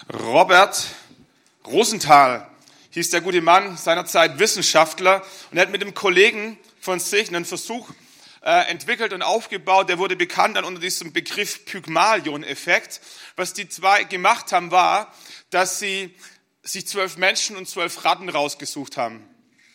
Robert Rosenthal hieß der gute Mann, seinerzeit Wissenschaftler, und er hat mit einem Kollegen von sich einen Versuch entwickelt und aufgebaut. Der wurde bekannt dann unter diesem Begriff Pygmalion-Effekt. Was die zwei gemacht haben, war, dass sie sich 12 Menschen und 12 Ratten rausgesucht haben.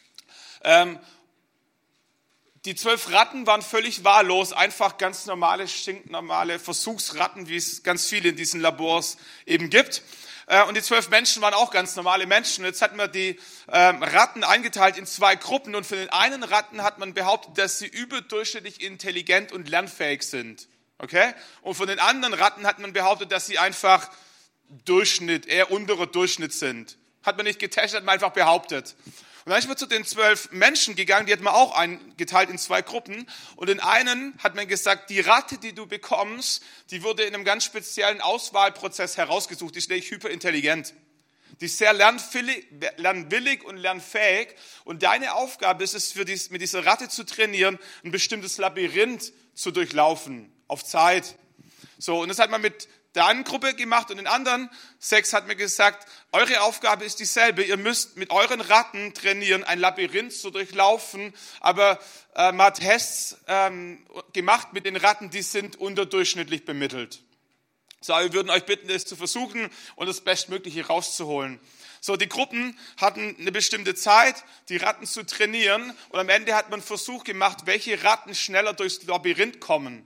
Die 12 Ratten waren völlig wahllos, einfach ganz normale, stinknormale Versuchsratten, wie es ganz viele in diesen Labors eben gibt. Und die 12 Menschen waren auch ganz normale Menschen. Jetzt hat man die Ratten eingeteilt in 2 Gruppen, und für den einen Ratten hat man behauptet, dass sie überdurchschnittlich intelligent und lernfähig sind. Okay? Und von den anderen Ratten hat man behauptet, dass sie einfach Durchschnitt, eher unterer Durchschnitt sind. Hat man nicht getestet, hat man einfach behauptet. Und dann ist man zu den 12 Menschen gegangen, die hat man auch eingeteilt in 2 Gruppen. Und in einen hat man gesagt, die Ratte, die du bekommst, die wurde in einem ganz speziellen Auswahlprozess herausgesucht. Die ist nämlich hyperintelligent. Die ist sehr lernwillig und lernfähig. Und deine Aufgabe ist es, mit dieser Ratte zu trainieren, ein bestimmtes Labyrinth zu durchlaufen, auf Zeit. So, und das hat man mit der einen Gruppe gemacht, und den anderen 6 hat mir gesagt, eure Aufgabe ist dieselbe, ihr müsst mit euren Ratten trainieren, ein Labyrinth zu durchlaufen, aber man hat Tests gemacht mit den Ratten, die sind unterdurchschnittlich bemittelt. So, wir würden euch bitten, das zu versuchen und das Bestmögliche rauszuholen. So, die Gruppen hatten eine bestimmte Zeit, die Ratten zu trainieren, und am Ende hat man einen Versuch gemacht, welche Ratten schneller durchs Labyrinth kommen.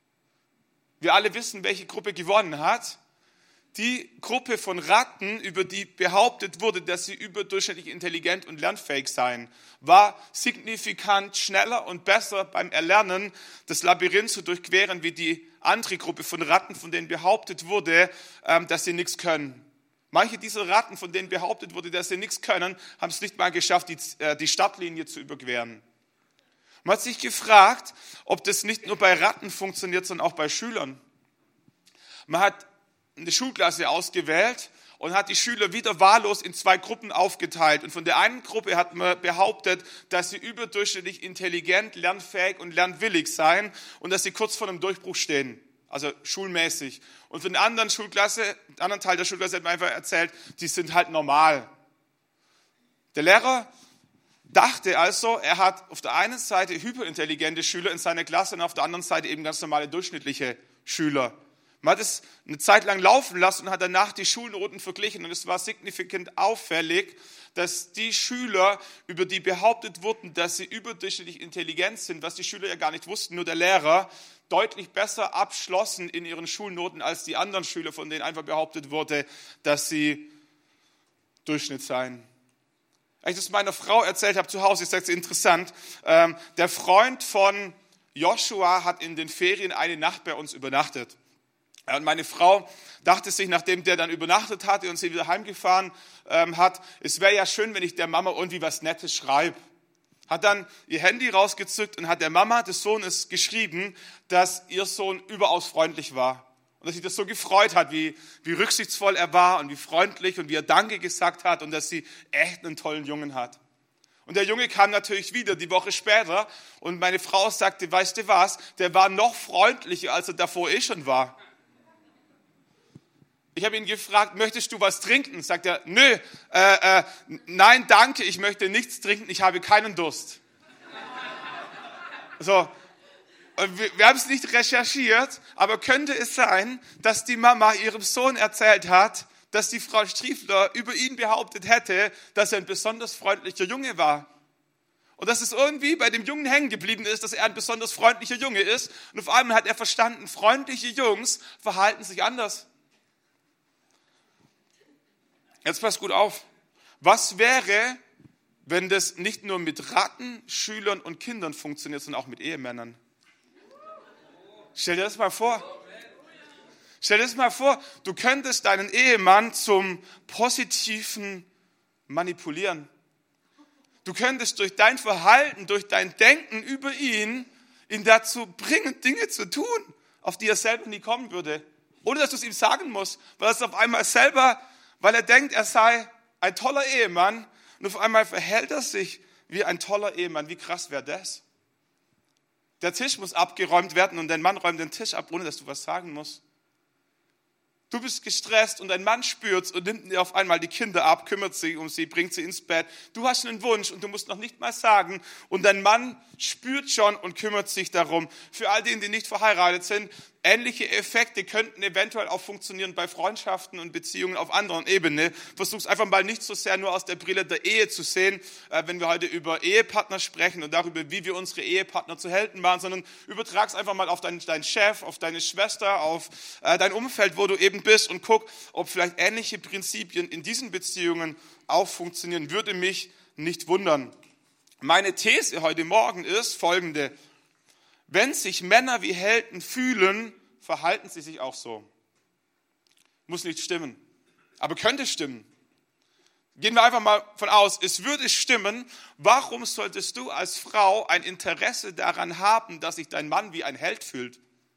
Wir alle wissen, welche Gruppe gewonnen hat. Die Gruppe von Ratten, über die behauptet wurde, dass sie überdurchschnittlich intelligent und lernfähig seien, war signifikant schneller und besser beim Erlernen, das Labyrinth zu durchqueren, wie die andere Gruppe von Ratten, von denen behauptet wurde, dass sie nichts können. Manche dieser Ratten, von denen behauptet wurde, dass sie nichts können, haben es nicht mal geschafft, die Startlinie zu überqueren. Man hat sich gefragt, ob das nicht nur bei Ratten funktioniert, sondern auch bei Schülern. Man hat eine Schulklasse ausgewählt und hat die Schüler wieder wahllos in 2 Gruppen aufgeteilt. Und von der einen Gruppe hat man behauptet, dass sie überdurchschnittlich intelligent, lernfähig und lernwillig seien und dass sie kurz vor einem Durchbruch stehen, also schulmäßig. Und von der anderen Teil der Schulklasse hat man einfach erzählt, die sind halt normal. Der Lehrer dachte also, er hat auf der einen Seite hyperintelligente Schüler in seiner Klasse und auf der anderen Seite eben ganz normale durchschnittliche Schüler. Man hat es eine Zeit lang laufen lassen und hat danach die Schulnoten verglichen, und es war signifikant auffällig, dass die Schüler, über die behauptet wurden, dass sie überdurchschnittlich intelligent sind, was die Schüler ja gar nicht wussten, nur der Lehrer, deutlich besser abschlossen in ihren Schulnoten als die anderen Schüler, von denen einfach behauptet wurde, dass sie Durchschnitt seien. Als ich das meiner Frau erzählt habe zu Hause, ist das interessant. Der Freund von Joshua hat in den Ferien eine Nacht bei uns übernachtet. Und meine Frau dachte sich, nachdem der dann übernachtet hatte und sie wieder heimgefahren hat, es wäre ja schön, wenn ich der Mama irgendwie was Nettes schreibe. Hat dann ihr Handy rausgezückt und hat der Mama des Sohnes geschrieben, dass ihr Sohn überaus freundlich war. Und dass sie das so gefreut hat, wie rücksichtsvoll er war und wie freundlich und wie er Danke gesagt hat und dass sie echt einen tollen Jungen hat. Und der Junge kam natürlich wieder die Woche später und meine Frau sagte, weißt du was, der war noch freundlicher, als er davor schon war. Ich habe ihn gefragt, möchtest du was trinken? Sagt er, nö, nein, danke, ich möchte nichts trinken, ich habe keinen Durst. So. Und wir haben es nicht recherchiert, aber könnte es sein, dass die Mama ihrem Sohn erzählt hat, dass die Frau Striefler über ihn behauptet hätte, dass er ein besonders freundlicher Junge war. Und dass es irgendwie bei dem Jungen hängen geblieben ist, dass er ein besonders freundlicher Junge ist. Und auf einmal hat er verstanden, freundliche Jungs verhalten sich anders. Jetzt passt gut auf. Was wäre, wenn das nicht nur mit Ratten, Schülern und Kindern funktioniert, sondern auch mit Ehemännern? Stell dir das mal vor. Stell dir das mal vor, du könntest deinen Ehemann zum Positiven manipulieren. Du könntest durch dein Verhalten, durch dein Denken über ihn dazu bringen, Dinge zu tun, auf die er selber nie kommen würde. Ohne dass du es ihm sagen musst, weil er auf einmal selber, weil er denkt, er sei ein toller Ehemann und auf einmal verhält er sich wie ein toller Ehemann. Wie krass wäre das? Der Tisch muss abgeräumt werden und dein Mann räumt den Tisch ab, ohne dass du was sagen musst. Du bist gestresst und dein Mann spürt's und nimmt dir auf einmal die Kinder ab, kümmert sich um sie, bringt sie ins Bett. Du hast einen Wunsch und du musst noch nicht mal sagen und dein Mann spürt schon und kümmert sich darum. Für all diejenigen, die nicht verheiratet sind, ähnliche Effekte könnten eventuell auch funktionieren bei Freundschaften und Beziehungen auf anderen Ebenen. Versuch's einfach mal nicht so sehr nur aus der Brille der Ehe zu sehen, wenn wir heute über Ehepartner sprechen und darüber, wie wir unsere Ehepartner zu Helden machen, sondern übertrag's einfach mal auf deinen Chef, auf deine Schwester, auf dein Umfeld, wo du eben bist und guck, ob vielleicht ähnliche Prinzipien in diesen Beziehungen auch funktionieren. Würde mich nicht wundern. Meine These heute Morgen ist folgende: Wenn sich Männer wie Helden fühlen, verhalten sie sich auch so. Muss nicht stimmen, aber könnte stimmen. Gehen wir einfach mal von aus, es würde stimmen. Warum solltest du als Frau ein Interesse daran haben, dass sich dein Mann wie ein Held fühlt?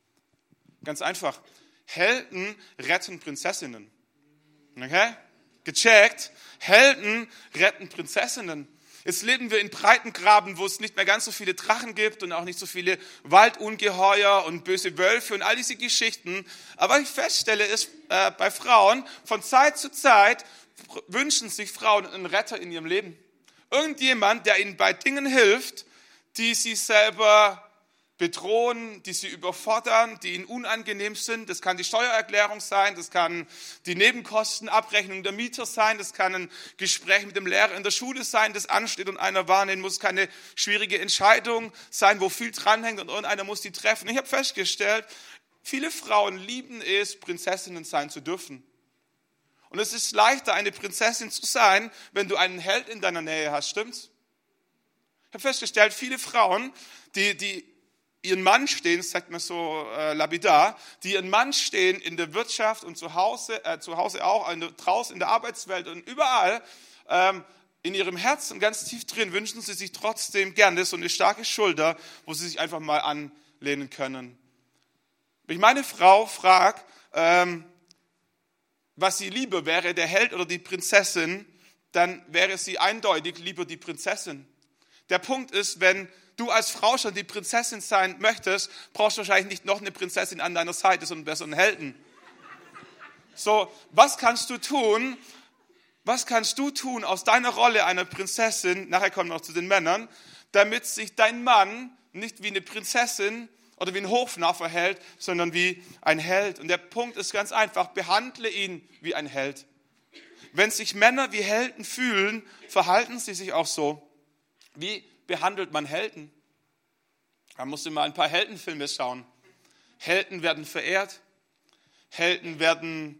Ganz einfach. Helden retten Prinzessinnen. Okay? Gecheckt? Helden retten Prinzessinnen. Jetzt leben wir in Breitengraden, wo es nicht mehr ganz so viele Drachen gibt und auch nicht so viele Waldungeheuer und böse Wölfe und all diese Geschichten. Aber was ich feststelle, ist bei Frauen, von Zeit zu Zeit wünschen sich Frauen einen Retter in ihrem Leben. Irgendjemand, der ihnen bei Dingen hilft, die sie selber bedrohen, die sie überfordern, die ihnen unangenehm sind. Das kann die Steuererklärung sein, das kann die Nebenkostenabrechnung der Mieter sein, das kann ein Gespräch mit dem Lehrer in der Schule sein, das ansteht und einer wahrnehmen muss, keine schwierige Entscheidung sein, wo viel dranhängt und irgendeiner muss die treffen. Ich habe festgestellt, viele Frauen lieben es, Prinzessinnen sein zu dürfen. Und es ist leichter, eine Prinzessin zu sein, wenn du einen Held in deiner Nähe hast, stimmt's? Ich habe festgestellt, viele Frauen, die ihren Mann stehen, sagt man so lapidar, die ihren Mann stehen in der Wirtschaft und zu Hause auch, draußen in der Arbeitswelt und überall, in ihrem Herzen ganz tief drin wünschen sie sich trotzdem gerne so eine starke Schulter, wo sie sich einfach mal anlehnen können. Wenn ich meine Frau frage, was sie lieber wäre, der Held oder die Prinzessin, dann wäre sie eindeutig lieber die Prinzessin. Der Punkt ist, wenn du als Frau schon die Prinzessin sein möchtest, brauchst du wahrscheinlich nicht noch eine Prinzessin an deiner Seite, sondern besser einen Helden. So, was kannst du tun? Was kannst du tun aus deiner Rolle einer Prinzessin, nachher kommen wir noch zu den Männern, damit sich dein Mann nicht wie eine Prinzessin oder wie ein Hofnarr verhält, sondern wie ein Held. Und der Punkt ist ganz einfach, behandle ihn wie ein Held. Wenn sich Männer wie Helden fühlen, verhalten sie sich auch so. Wie behandelt man Helden? Da musst du mal ein paar Heldenfilme schauen. Helden werden verehrt, Helden werden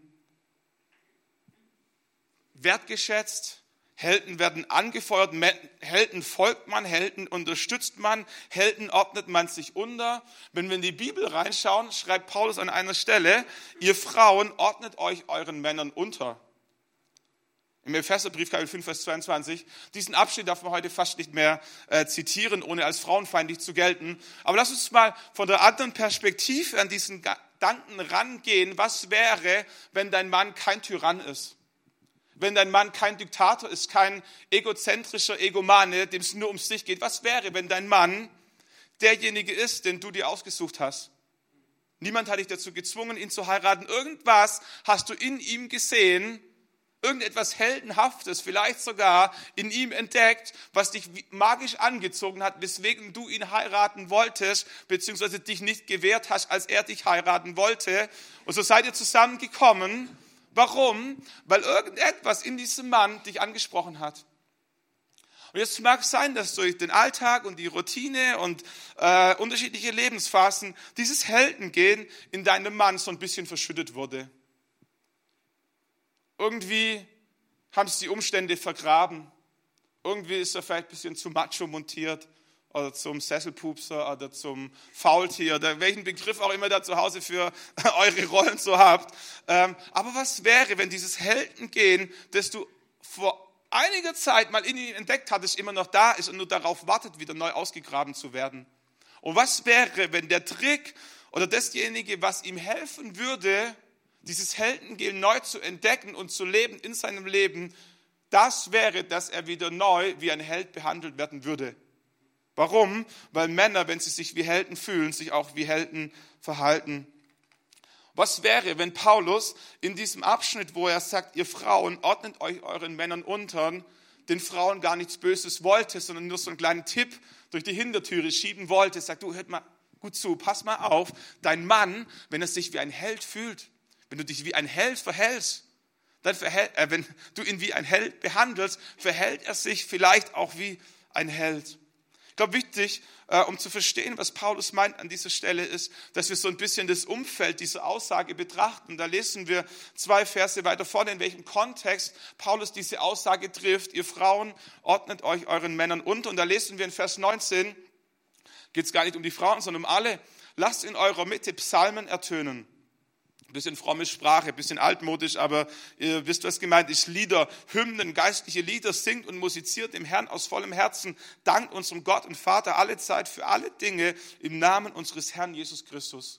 wertgeschätzt, Helden werden angefeuert, Helden folgt man, Helden unterstützt man, Helden ordnet man sich unter. Wenn wir in die Bibel reinschauen, schreibt Paulus an einer Stelle, ihr Frauen ordnet euch euren Männern unter. Im Epheserbrief, Kapitel 5, Vers 22. Diesen Abschnitt darf man heute fast nicht mehr zitieren, ohne als frauenfeindlich zu gelten. Aber lass uns mal von der anderen Perspektive an diesen Gedanken rangehen. Was wäre, wenn dein Mann kein Tyrann ist? Wenn dein Mann kein Diktator ist, kein egozentrischer Egomane, dem es nur um sich geht. Was wäre, wenn dein Mann derjenige ist, den du dir ausgesucht hast? Niemand hat dich dazu gezwungen, ihn zu heiraten. Irgendwas hast du in ihm gesehen, irgendetwas Heldenhaftes, vielleicht sogar in ihm entdeckt, was dich magisch angezogen hat, weswegen du ihn heiraten wolltest, beziehungsweise dich nicht gewehrt hast, als er dich heiraten wollte. Und so seid ihr zusammengekommen. Warum? Weil irgendetwas in diesem Mann dich angesprochen hat. Und jetzt mag es sein, dass durch den Alltag und die Routine und unterschiedliche Lebensphasen dieses Heldengehen in deinem Mann so ein bisschen verschüttet wurde. Irgendwie haben es die Umstände vergraben. Irgendwie ist er vielleicht ein bisschen zu macho montiert oder zum Sesselpupser oder zum Faultier oder welchen Begriff auch immer da zu Hause für eure Rollen so habt. Aber was wäre, wenn dieses Heldengehen, das du vor einiger Zeit mal in ihm entdeckt hattest, immer noch da ist und nur darauf wartet, wieder neu ausgegraben zu werden? Und was wäre, wenn der Trick oder dasjenige, was ihm helfen würde, dieses Heldengehen neu zu entdecken und zu leben in seinem Leben, das wäre, dass er wieder neu wie ein Held behandelt werden würde. Warum? Weil Männer, wenn sie sich wie Helden fühlen, sich auch wie Helden verhalten. Was wäre, wenn Paulus in diesem Abschnitt, wo er sagt, ihr Frauen, ordnet euch euren Männern unter, den Frauen gar nichts Böses wollte, sondern nur so einen kleinen Tipp durch die Hintertüre schieben wollte, sagt, du, hört mal gut zu, pass mal auf, dein Mann, wenn er sich wie ein Held fühlt, wenn du dich wie ein Held verhältst, dann wenn du ihn wie ein Held behandelst, verhält er sich vielleicht auch wie ein Held. Ich glaube, wichtig, um zu verstehen, was Paulus meint an dieser Stelle, ist, dass wir so ein bisschen das Umfeld dieser Aussage betrachten. Da lesen wir 2 Verse weiter vorne, in welchem Kontext Paulus diese Aussage trifft. Ihr Frauen, ordnet euch euren Männern unter. Und da lesen wir in Vers 19, geht es gar nicht um die Frauen, sondern um alle. Lasst in eurer Mitte Psalmen ertönen. Ein bisschen fromme Sprache, ein bisschen altmodisch, aber ihr wisst, was gemeint ist. Lieder, Hymnen, geistliche Lieder, singt und musiziert dem Herrn aus vollem Herzen. Dankt unserem Gott und Vater alle Zeit für alle Dinge im Namen unseres Herrn Jesus Christus.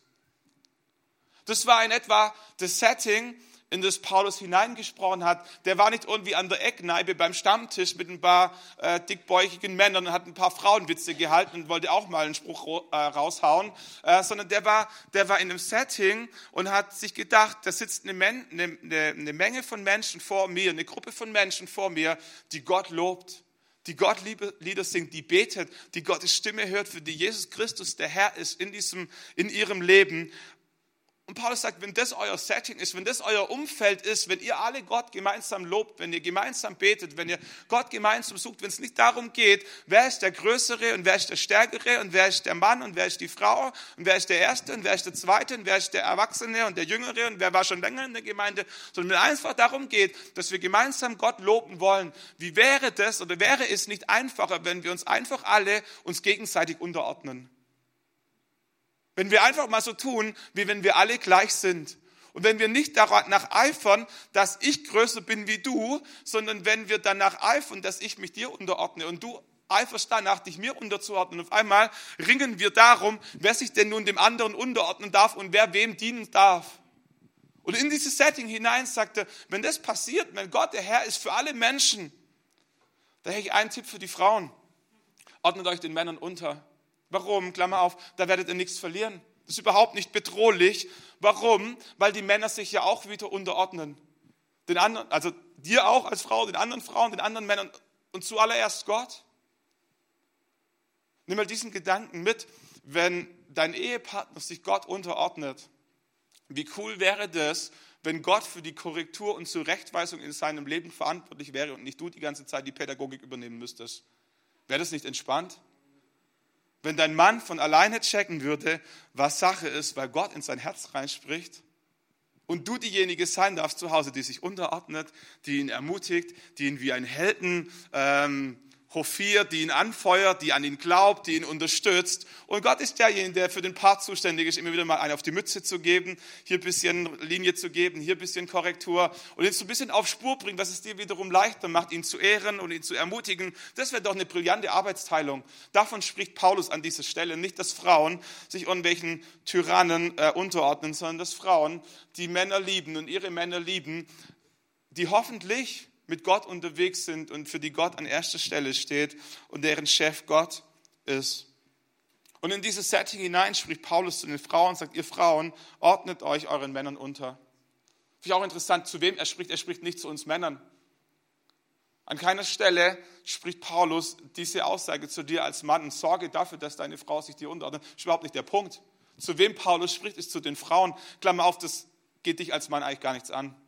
Das war in etwa das Setting, in das Paulus hineingesprochen hat. Der war nicht irgendwie an der Eckkneipe beim Stammtisch mit ein paar dickbäuchigen Männern und hat ein paar Frauenwitze gehalten und wollte auch mal einen Spruch raushauen, sondern der war in einem Setting und hat sich gedacht, da sitzt eine Menge von Menschen vor mir, eine Gruppe von Menschen vor mir, die Gott lobt, die Gott Lieder singt, die betet, die Gottes Stimme hört, für die Jesus Christus der Herr ist in ihrem Leben. Und Paulus sagt, wenn das euer Setting ist, wenn das euer Umfeld ist, wenn ihr alle Gott gemeinsam lobt, wenn ihr gemeinsam betet, wenn ihr Gott gemeinsam sucht, wenn es nicht darum geht, wer ist der Größere und wer ist der Stärkere und wer ist der Mann und wer ist die Frau und wer ist der Erste und wer ist der Zweite und wer ist der Erwachsene und der Jüngere und wer war schon länger in der Gemeinde, sondern wenn es einfach darum geht, dass wir gemeinsam Gott loben wollen, wie wäre das oder wäre es nicht einfacher, wenn wir uns einfach alle uns gegenseitig unterordnen? Wenn wir einfach mal so tun, wie wenn wir alle gleich sind. Und wenn wir nicht danach eifern, dass ich größer bin wie du, sondern wenn wir danach eifern, dass ich mich dir unterordne und du eiferst danach, dich mir unterzuordnen. Auf einmal ringen wir darum, wer sich denn nun dem anderen unterordnen darf und wer wem dienen darf. Und in dieses Setting hinein sagt er, wenn das passiert, wenn Gott der Herr ist für alle Menschen, da hätte ich einen Tipp für die Frauen. Ordnet euch den Männern unter. Warum? Klammer auf, da werdet ihr nichts verlieren. Das ist überhaupt nicht bedrohlich. Warum? Weil die Männer sich ja auch wieder unterordnen. Den anderen, also dir auch als Frau, den anderen Frauen, den anderen Männern und zuallererst Gott. Nimm mal diesen Gedanken mit, wenn dein Ehepartner sich Gott unterordnet. Wie cool wäre das, wenn Gott für die Korrektur und Zurechtweisung in seinem Leben verantwortlich wäre und nicht du die ganze Zeit die Pädagogik übernehmen müsstest. Wäre das nicht entspannt? Wenn dein Mann von alleine checken würde, was Sache ist, weil Gott in sein Herz reinspricht und du diejenige sein darfst zu Hause, die sich unterordnet, die ihn ermutigt, die ihn wie ein Helden hofiert, die ihn anfeuert, die an ihn glaubt, die ihn unterstützt. Und Gott ist derjenige, der für den Part zuständig ist, immer wieder mal einen auf die Mütze zu geben, hier ein bisschen Linie zu geben, hier ein bisschen Korrektur und ihn so ein bisschen auf Spur bringt, was es dir wiederum leichter macht, ihn zu ehren und ihn zu ermutigen. Das wäre doch eine brillante Arbeitsteilung. Davon spricht Paulus an dieser Stelle. Nicht, dass Frauen sich irgendwelchen Tyrannen unterordnen, sondern dass Frauen die Männer lieben und ihre Männer lieben, die hoffentlich mit Gott unterwegs sind und für die Gott an erster Stelle steht und deren Chef Gott ist. Und in dieses Setting hinein spricht Paulus zu den Frauen und sagt, ihr Frauen, ordnet euch euren Männern unter. Finde ich auch interessant, zu wem er spricht. Er spricht nicht zu uns Männern. An keiner Stelle spricht Paulus diese Aussage zu dir als Mann und sorge dafür, dass deine Frau sich dir unterordnet. Das ist überhaupt nicht der Punkt. Zu wem Paulus spricht, ist zu den Frauen. Klammer auf, das geht dich als Mann eigentlich gar nichts an.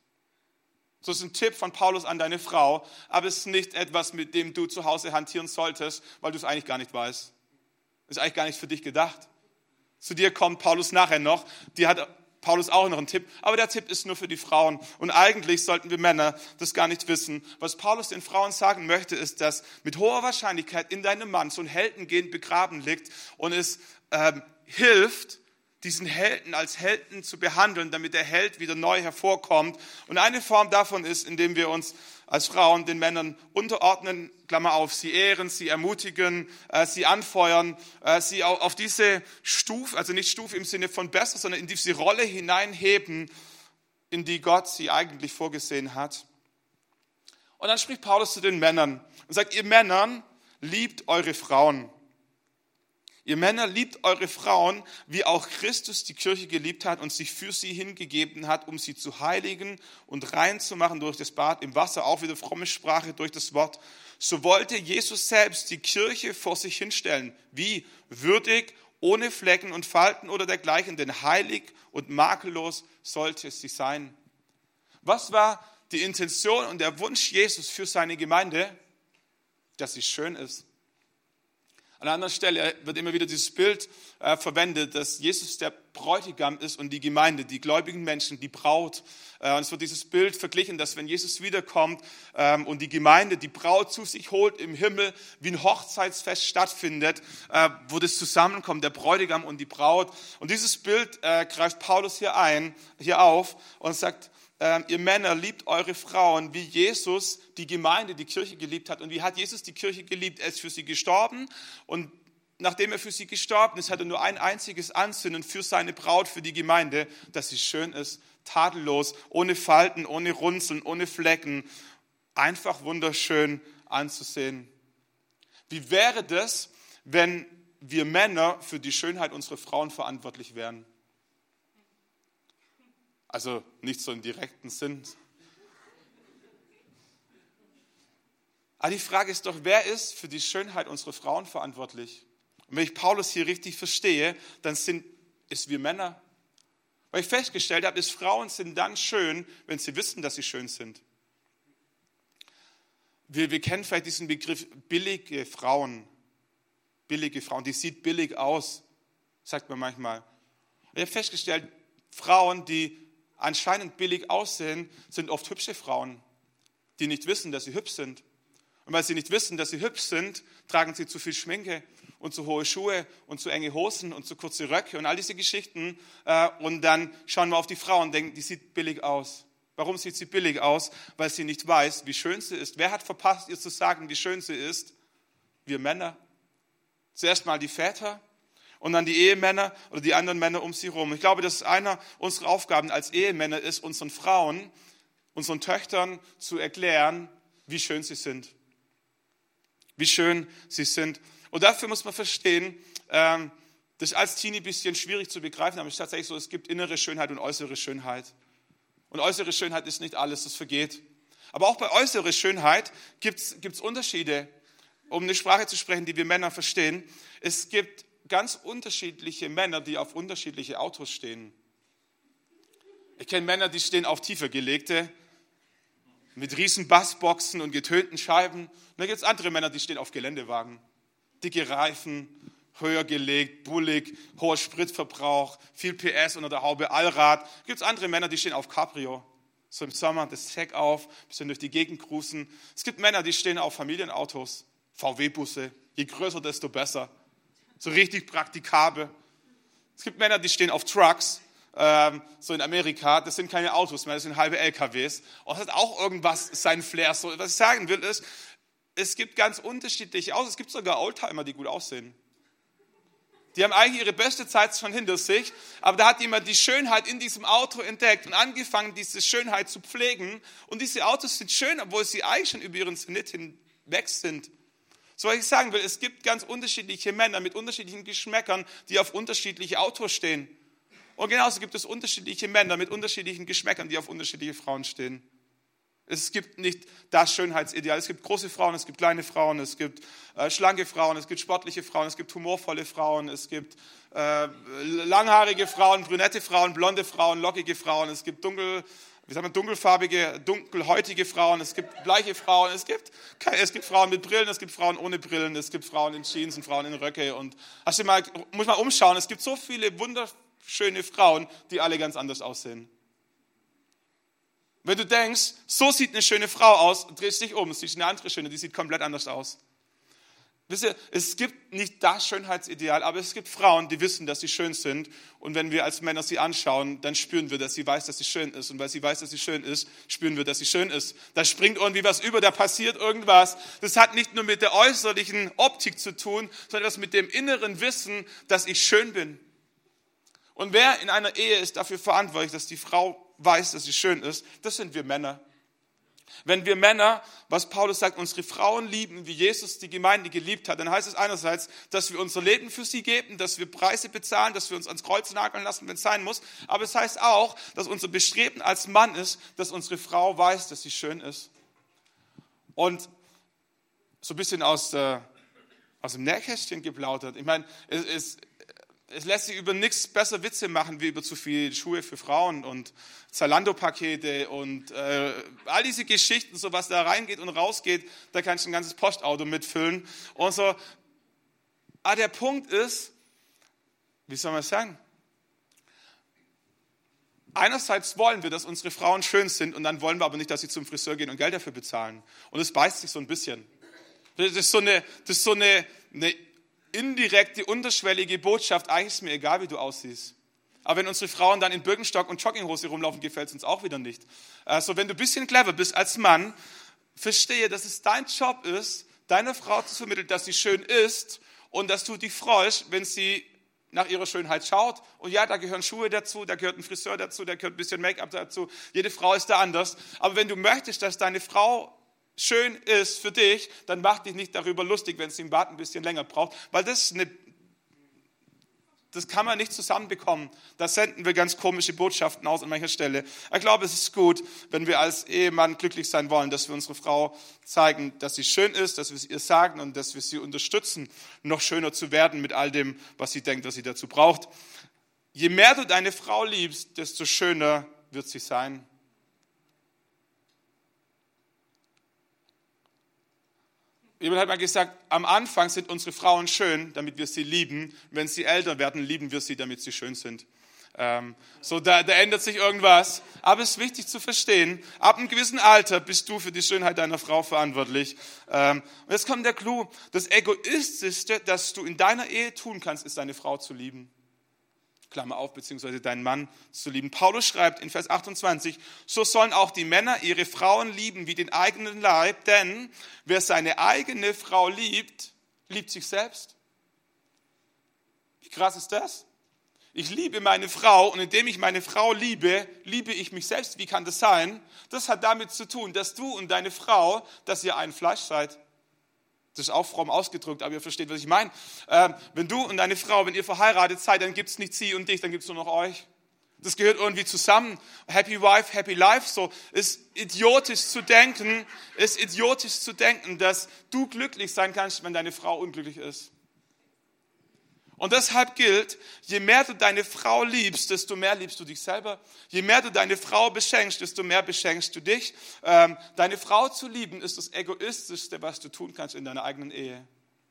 So ist ein Tipp von Paulus an deine Frau, aber es ist nicht etwas, mit dem du zu Hause hantieren solltest, weil du es eigentlich gar nicht weißt. Es ist eigentlich gar nicht für dich gedacht. Zu dir kommt Paulus nachher noch, die hat Paulus auch noch einen Tipp, aber der Tipp ist nur für die Frauen. Und eigentlich sollten wir Männer das gar nicht wissen. Was Paulus den Frauen sagen möchte, ist, dass mit hoher Wahrscheinlichkeit in deinem Mann so ein Heldengehen begraben liegt und es hilft, diesen Helden als Helden zu behandeln, damit der Held wieder neu hervorkommt. Und eine Form davon ist, indem wir uns als Frauen den Männern unterordnen, Klammer auf, sie ehren, sie ermutigen, sie anfeuern, sie auf diese Stufe, also nicht Stufe im Sinne von besser, sondern in diese Rolle hineinheben, in die Gott sie eigentlich vorgesehen hat. Und dann spricht Paulus zu den Männern und sagt, ihr Männern, liebt eure Frauen. Ihr Männer, liebt eure Frauen, wie auch Christus die Kirche geliebt hat und sich für sie hingegeben hat, um sie zu heiligen und rein zu machen durch das Bad im Wasser, auch wieder fromme Sprache durch das Wort. So wollte Jesus selbst die Kirche vor sich hinstellen, wie würdig, ohne Flecken und Falten oder dergleichen, denn heilig und makellos sollte sie sein. Was war die Intention und der Wunsch Jesus für seine Gemeinde? Dass sie schön ist. An einer anderen Stelle wird immer wieder dieses Bild verwendet, dass Jesus der Bräutigam ist und die Gemeinde, die gläubigen Menschen, die Braut. Und es wird dieses Bild verglichen, dass wenn Jesus wiederkommt und die Gemeinde, die Braut zu sich holt im Himmel, wie ein Hochzeitsfest stattfindet, wo das zusammenkommt, der Bräutigam und die Braut. Und dieses Bild greift Paulus hier auf und sagt, ihr Männer, liebt eure Frauen, wie Jesus die Gemeinde, die Kirche geliebt hat. Und wie hat Jesus die Kirche geliebt? Er ist für sie gestorben und nachdem er für sie gestorben ist, hat er nur ein einziges Ansinnen für seine Braut, für die Gemeinde, dass sie schön ist, tadellos, ohne Falten, ohne Runzeln, ohne Flecken, einfach wunderschön anzusehen. Wie wäre das, wenn wir Männer für die Schönheit unserer Frauen verantwortlich wären? Also nicht so im direkten Sinn. Aber die Frage ist doch, wer ist für die Schönheit unserer Frauen verantwortlich? Und wenn ich Paulus hier richtig verstehe, dann sind es wir Männer. Weil ich festgestellt habe, dass Frauen sind dann schön, wenn sie wissen, dass sie schön sind. Wir kennen vielleicht diesen Begriff billige Frauen. Billige Frauen, die sieht billig aus, sagt man manchmal. Und ich habe festgestellt, Frauen, die anscheinend billig aussehen, sind oft hübsche Frauen, die nicht wissen, dass sie hübsch sind. Und weil sie nicht wissen, dass sie hübsch sind, tragen sie zu viel Schminke und zu hohe Schuhe und zu enge Hosen und zu kurze Röcke und all diese Geschichten. Und dann schauen wir auf die Frau und denken, die sieht billig aus. Warum sieht sie billig aus? Weil sie nicht weiß, wie schön sie ist. Wer hat verpasst, ihr zu sagen, wie schön sie ist? Wir Männer. Zuerst mal die Väter. Und dann die Ehemänner oder die anderen Männer um sie herum. Ich glaube, dass einer unserer Aufgaben als Ehemänner ist, unseren Frauen, unseren Töchtern zu erklären, wie schön sie sind. Wie schön sie sind. Und dafür muss man verstehen, das ist als Teenie ein bisschen schwierig zu begreifen, aber es ist tatsächlich so, es gibt innere Schönheit und äußere Schönheit. Und äußere Schönheit ist nicht alles, das vergeht. Aber auch bei äußerer Schönheit gibt's Unterschiede, um eine Sprache zu sprechen, die wir Männer verstehen. Es gibt ganz unterschiedliche Männer, die auf unterschiedliche Autos stehen. Ich kenne Männer, die stehen auf tiefer gelegte, mit riesen Bassboxen und getönten Scheiben. Und dann gibt es andere Männer, die stehen auf Geländewagen. Dicke Reifen, höher gelegt, bullig, hoher Spritverbrauch, viel PS unter der Haube, Allrad. Gibt es andere Männer, die stehen auf Cabrio. So im Sommer das Heck auf, bisschen durch die Gegend cruisen. Es gibt Männer, die stehen auf Familienautos, VW-Busse. Je größer, desto besser. So richtig praktikabel. Es gibt Männer, die stehen auf Trucks, so in Amerika. Das sind keine Autos mehr, das sind halbe LKWs. Und das hat auch irgendwas, seinen Flair. So, was ich sagen will, ist, es gibt ganz unterschiedliche Autos. Es gibt sogar Oldtimer, die gut aussehen. Die haben eigentlich ihre beste Zeit schon hinter sich, aber da hat jemand die Schönheit in diesem Auto entdeckt und angefangen, diese Schönheit zu pflegen. Und diese Autos sind schön, obwohl sie eigentlich schon über ihren Zenit hinweg sind. So, was ich sagen will, es gibt ganz unterschiedliche Männer mit unterschiedlichen Geschmäckern, die auf unterschiedliche Autos stehen. Und genauso gibt es unterschiedliche Männer mit unterschiedlichen Geschmäckern, die auf unterschiedliche Frauen stehen. Es gibt nicht das Schönheitsideal. Es gibt große Frauen, es gibt kleine Frauen, es gibt schlanke Frauen, es gibt sportliche Frauen, es gibt humorvolle Frauen, es gibt langhaarige Frauen, brünette Frauen, blonde Frauen, lockige Frauen, es gibt dunkelfarbige, dunkelhäutige Frauen, es gibt bleiche Frauen, es gibt Frauen mit Brillen, es gibt Frauen ohne Brillen, es gibt Frauen in Jeans und Frauen in Röcke. Und muss mal umschauen, es gibt so viele wunderschöne Frauen, die alle ganz anders aussehen. Wenn du denkst, so sieht eine schöne Frau aus, drehst dich um, siehst eine andere schöne, die sieht komplett anders aus. Wisst ihr, es gibt nicht das Schönheitsideal, aber es gibt Frauen, die wissen, dass sie schön sind. Und wenn wir als Männer sie anschauen, dann spüren wir, dass sie weiß, dass sie schön ist. Und weil sie weiß, dass sie schön ist, spüren wir, dass sie schön ist. Da springt irgendwie was über, da passiert irgendwas. Das hat nicht nur mit der äußerlichen Optik zu tun, sondern was mit dem inneren Wissen, dass ich schön bin. Und wer in einer Ehe ist dafür verantwortlich, dass die Frau weiß, dass sie schön ist? Das sind wir Männer. Wenn wir Männer, was Paulus sagt, unsere Frauen lieben, wie Jesus die Gemeinde geliebt hat, dann heißt es einerseits, dass wir unser Leben für sie geben, dass wir Preise bezahlen, dass wir uns ans Kreuz nageln lassen, wenn es sein muss. Aber es heißt auch, dass unser Bestreben als Mann ist, dass unsere Frau weiß, dass sie schön ist. Und so ein bisschen aus dem Nähkästchen geplaudert. Ich meine, es lässt sich über nichts besser Witze machen, wie über zu viele Schuhe für Frauen und Zalando-Pakete und all diese Geschichten, so was da reingeht und rausgeht, da kannst du ein ganzes Postauto mitfüllen. Und so. Aber der Punkt ist, wie soll man es sagen? Einerseits wollen wir, dass unsere Frauen schön sind und dann wollen wir aber nicht, dass sie zum Friseur gehen und Geld dafür bezahlen. Und es beißt sich so ein bisschen. Das ist so eine indirekte, unterschwellige Botschaft, eigentlich ist mir egal, wie du aussiehst. Aber wenn unsere Frauen dann in Birkenstock und Jogginghose rumlaufen, gefällt es uns auch wieder nicht. Also wenn du ein bisschen clever bist als Mann, verstehe, dass es dein Job ist, deiner Frau zu vermitteln, dass sie schön ist und dass du dich freust, wenn sie nach ihrer Schönheit schaut. Und ja, da gehören Schuhe dazu, da gehört ein Friseur dazu, da gehört ein bisschen Make-up dazu. Jede Frau ist da anders. Aber wenn du möchtest, dass deine Frau schön ist für dich, dann mach dich nicht darüber lustig, wenn sie im Bad ein bisschen länger braucht, weil das kann man nicht zusammenbekommen. Da senden wir ganz komische Botschaften aus an mancher Stelle. Ich glaube, es ist gut, wenn wir als Ehemann glücklich sein wollen, dass wir unserer Frau zeigen, dass sie schön ist, dass wir es ihr sagen und dass wir sie unterstützen, noch schöner zu werden mit all dem, was sie denkt, was sie dazu braucht. Je mehr du deine Frau liebst, desto schöner wird sie sein. Jemand hat mal gesagt, am Anfang sind unsere Frauen schön, damit wir sie lieben. Wenn sie älter werden, lieben wir sie, damit sie schön sind. Da ändert sich irgendwas. Aber es ist wichtig zu verstehen, ab einem gewissen Alter bist du für die Schönheit deiner Frau verantwortlich. Und jetzt kommt der Clou. Das Egoistischste, das du in deiner Ehe tun kannst, ist deine Frau zu lieben. Klammer auf, beziehungsweise deinen Mann zu lieben. Paulus schreibt in Vers 28, so sollen auch die Männer ihre Frauen lieben wie den eigenen Leib, denn wer seine eigene Frau liebt, liebt sich selbst. Wie krass ist das? Ich liebe meine Frau und indem ich meine Frau liebe, liebe ich mich selbst. Wie kann das sein? Das hat damit zu tun, dass du und deine Frau, dass ihr ein Fleisch seid. Das ist auch fromm ausgedrückt, aber ihr versteht, was ich meine. Wenn du und deine Frau, wenn ihr verheiratet seid, dann gibt es nicht sie und dich, dann gibt es nur noch euch. Das gehört irgendwie zusammen. Happy Wife, Happy Life. So ist idiotisch zu denken, dass du glücklich sein kannst, wenn deine Frau unglücklich ist. Und deshalb gilt, je mehr du deine Frau liebst, desto mehr liebst du dich selber. Je mehr du deine Frau beschenkst, desto mehr beschenkst du dich. Deine Frau zu lieben ist das Egoistischste, was du tun kannst in deiner eigenen Ehe.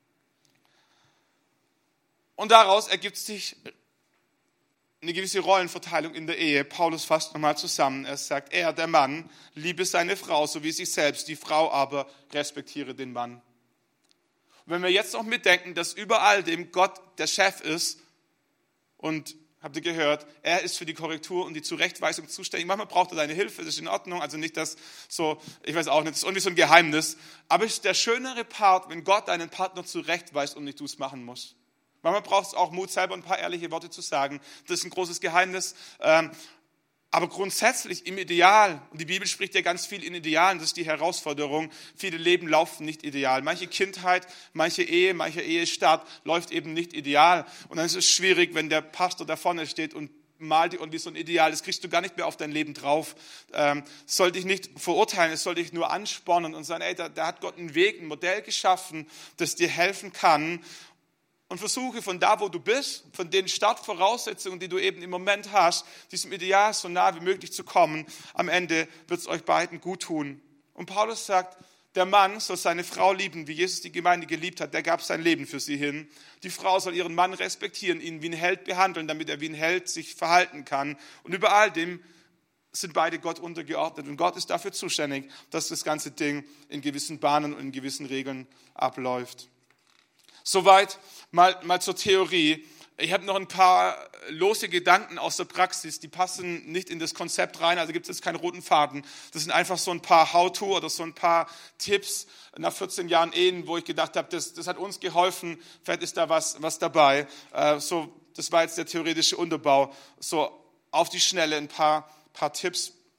Und daraus ergibt sich eine gewisse Rollenverteilung in der Ehe. Paulus fasst nochmal zusammen. Er sagt, der Mann, liebe seine Frau so wie sich selbst, die Frau aber respektiere den Mann. Wenn wir jetzt noch mitdenken, dass überall dem Gott der Chef ist und, habt ihr gehört, er ist für die Korrektur und die Zurechtweisung zuständig. Manchmal braucht er deine Hilfe, das ist in Ordnung, also nicht das so, ich weiß auch nicht, das ist irgendwie so ein Geheimnis. Aber es ist der schönere Part, wenn Gott deinen Partner zurechtweist und nicht du es machen musst. Manchmal braucht es auch Mut, selber ein paar ehrliche Worte zu sagen. Das ist ein großes Geheimnis. Aber grundsätzlich im Ideal, und die Bibel spricht ja ganz viel in Idealen, das ist die Herausforderung, viele Leben laufen nicht ideal. Manche Kindheit, manche Ehestart läuft eben nicht ideal. Und dann ist es schwierig, wenn der Pastor da vorne steht und malt dir irgendwie so ein Ideal, das kriegst du gar nicht mehr auf dein Leben drauf. Soll dich nicht verurteilen, es soll dich nur anspornen und sagen, da hat Gott einen Weg, ein Modell geschaffen, das dir helfen kann. Und versuche von da, wo du bist, von den Startvoraussetzungen, die du eben im Moment hast, diesem Ideal so nah wie möglich zu kommen. Am Ende wird es euch beiden gut tun. Und Paulus sagt, der Mann soll seine Frau lieben, wie Jesus die Gemeinde geliebt hat. Der gab sein Leben für sie hin. Die Frau soll ihren Mann respektieren, ihn wie ein Held behandeln, damit er wie ein Held sich verhalten kann. Und über all dem sind beide Gott untergeordnet. Und Gott ist dafür zuständig, dass das ganze Ding in gewissen Bahnen und in gewissen Regeln abläuft. Soweit mal zur Theorie. Ich habe noch ein paar lose Gedanken aus der Praxis, die passen nicht in das Konzept rein, also gibt es jetzt keinen roten Faden. Das sind einfach so ein paar How-to oder so ein paar Tipps nach 14 Jahren Ehen, wo ich gedacht habe, das hat uns geholfen, vielleicht ist da was dabei. Das war jetzt der theoretische Unterbau. So auf die Schnelle ein paar Tipps.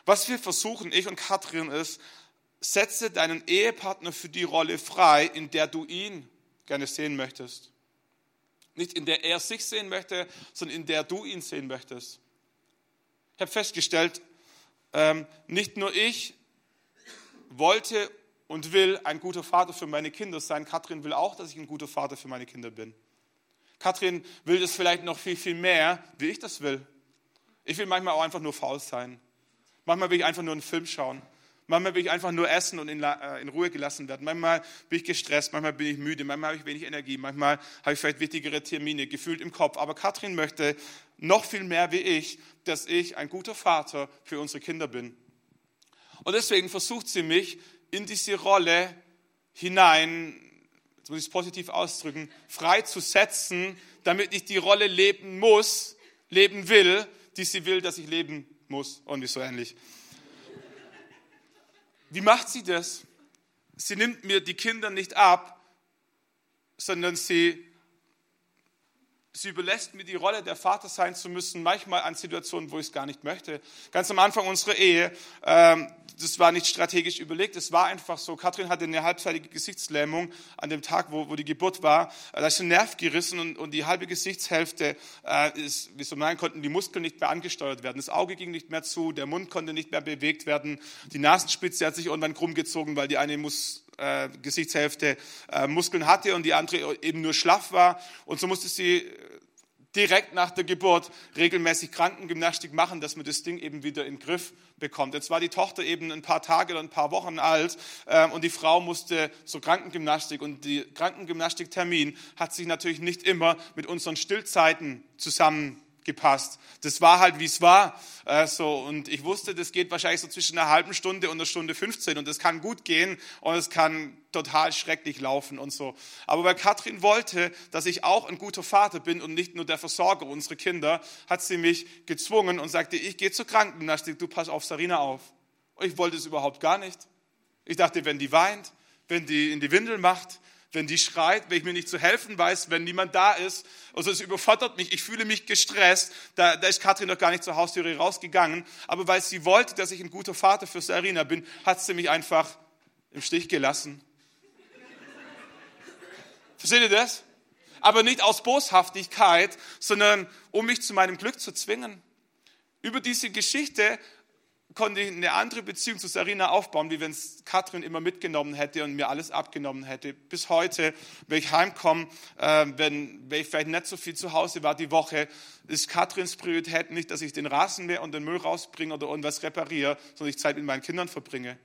Was wir versuchen, ich und Katrin, ist, setze deinen Ehepartner für die Rolle frei, in der du ihn gerne sehen möchtest. Nicht in der er sich sehen möchte, sondern in der du ihn sehen möchtest. Ich habe festgestellt, nicht nur ich wollte und will ein guter Vater für meine Kinder sein. Katrin will auch, dass ich ein guter Vater für meine Kinder bin. Katrin will das vielleicht noch viel, viel mehr, wie ich das will. Ich will manchmal auch einfach nur faul sein. Manchmal will ich einfach nur einen Film schauen. Manchmal will ich einfach nur essen und in Ruhe gelassen werden. Manchmal bin ich gestresst, manchmal bin ich müde, manchmal habe ich wenig Energie, manchmal habe ich vielleicht wichtigere Termine gefühlt im Kopf. Aber Katrin möchte noch viel mehr wie ich, dass ich ein guter Vater für unsere Kinder bin. Und deswegen versucht sie mich in diese Rolle hinein, jetzt muss ich es positiv ausdrücken, frei zu setzen, damit ich die Rolle leben muss, leben will, die sie will, dass ich leben muss. Und so ähnlich. Wie macht sie das? Sie nimmt mir die Kinder nicht ab, sondern sie überlässt mir die Rolle, der Vater sein zu müssen, manchmal an Situationen, wo ich es gar nicht möchte. Ganz am Anfang unserer Ehe, das war nicht strategisch überlegt, es war einfach so. Katrin hatte eine halbseitige Gesichtslähmung an dem Tag, wo die Geburt war. Da ist ein Nerv gerissen und die halbe Gesichtshälfte konnten die Muskeln nicht mehr angesteuert werden. Das Auge ging nicht mehr zu, der Mund konnte nicht mehr bewegt werden. Die Nasenspitze hat sich irgendwann krumm gezogen, weil die eine Gesichtshälfte Muskeln hatte und die andere eben nur schlaff war. Und so musste sie direkt nach der Geburt regelmäßig Krankengymnastik machen, dass man das Ding eben wieder in den Griff bekommt. Jetzt war die Tochter eben ein paar Tage oder ein paar Wochen alt und die Frau musste zur Krankengymnastik und die Krankengymnastiktermin hat sich natürlich nicht immer mit unseren Stillzeiten zusammengepasst. Das war halt, wie es war. Und ich wusste, das geht wahrscheinlich so zwischen einer halben Stunde und einer Stunde 15 und das kann gut gehen und es kann total schrecklich laufen und so. Aber weil Katrin wollte, dass ich auch ein guter Vater bin und nicht nur der Versorger unserer Kinder, hat sie mich gezwungen und sagte, ich gehe zur Krankengymnastik, du pass auf Sarina auf. Und ich wollte es überhaupt gar nicht. Ich dachte, wenn die weint, wenn die in die Windel macht, wenn die schreit, wenn ich mir nicht zu helfen weiß, wenn niemand da ist. Also es überfordert mich, ich fühle mich gestresst. Da ist Katrin noch gar nicht zur Haustüre rausgegangen. Aber weil sie wollte, dass ich ein guter Vater für Sarina bin, hat sie mich einfach im Stich gelassen. Versteht ihr das? Aber nicht aus Boshaftigkeit, sondern um mich zu meinem Glück zu zwingen. Über diese Geschichte konnte ich eine andere Beziehung zu Sarina aufbauen, wie wenn es Katrin immer mitgenommen hätte und mir alles abgenommen hätte. Bis heute, wenn ich heimkomme, wenn ich vielleicht nicht so viel zu Hause war die Woche, ist Katrins Priorität nicht, dass ich den Rasenmäher und den Müll rausbringe oder irgendwas repariere, sondern ich Zeit mit meinen Kindern verbringe.